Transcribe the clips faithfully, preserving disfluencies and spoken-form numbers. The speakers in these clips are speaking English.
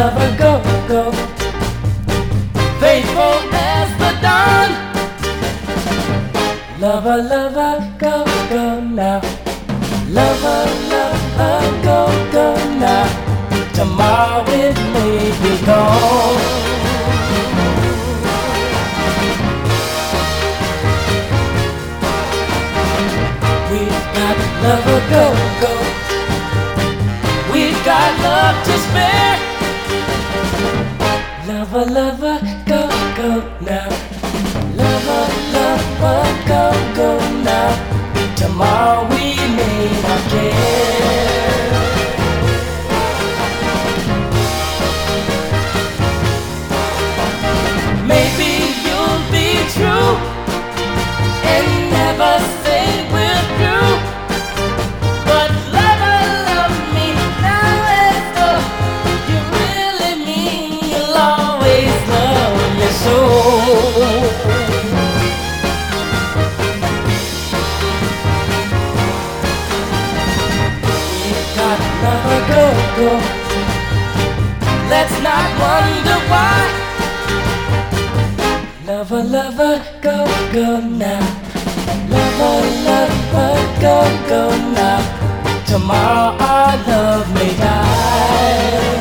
lover, go, go. Faithful as the dawn. Lover, lover, go, go now. Lover, lover, go, go now. Tomorrow it may be gone. We've got lover, go, go. We've got love to spare. Lover, lover, go, go now. Lover, lover, go, go now. Tomorrow we may not care. Maybe you'll be true and never say we're through. But lover, love me now as though you really mean you'll always love me so. Lover, go, go. Let's not wonder why. Lover, lover, go, go now. Lover, lover, go, go now. Tomorrow our love may die.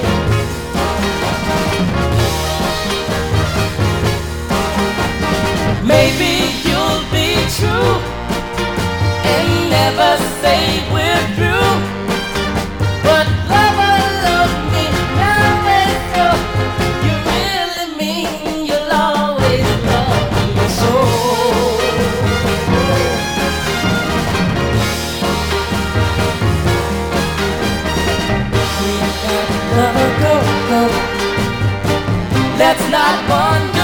Maybe you'll be true and never say we're through. But lover, love me now as though you really mean you'll always love me so. We got lover, go, go. Let's not wonder